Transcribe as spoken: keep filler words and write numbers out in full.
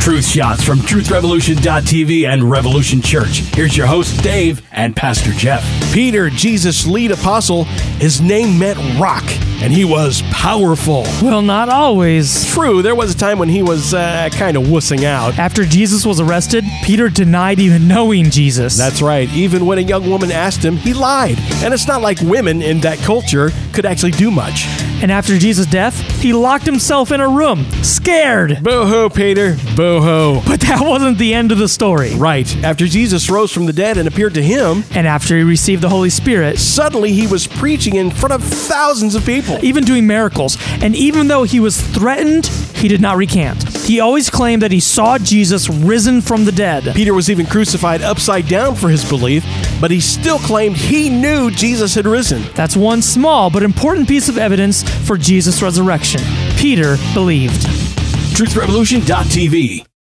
Truth Shots from Truth Revolution dot T V and Revolution Church. Here's your host, Dave, and Pastor Jeff. Peter, Jesus' lead apostle, his name meant rock, and he was powerful. Well, not always. True, there was a time when he was uh, kind of wussing out. After Jesus was arrested, Peter denied even knowing Jesus. That's right. Even when a young woman asked him, he lied. And it's not like women in that culture could actually do much. And after Jesus' death, he locked himself in a room, scared. Boo-hoo, Peter. Boo-hoo. But that wasn't the end of the story. Right. After Jesus rose from the dead and appeared to him, and after he received the Holy Spirit, suddenly he was preaching in front of thousands of people. Even doing miracles. And even though he was threatened, he did not recant. He always claimed that he saw Jesus risen from the dead. Peter was even crucified upside down for his belief, but he still claimed he knew Jesus had risen. That's one small but important piece of evidence for Jesus' resurrection. Peter believed. Truth Revolution dot T V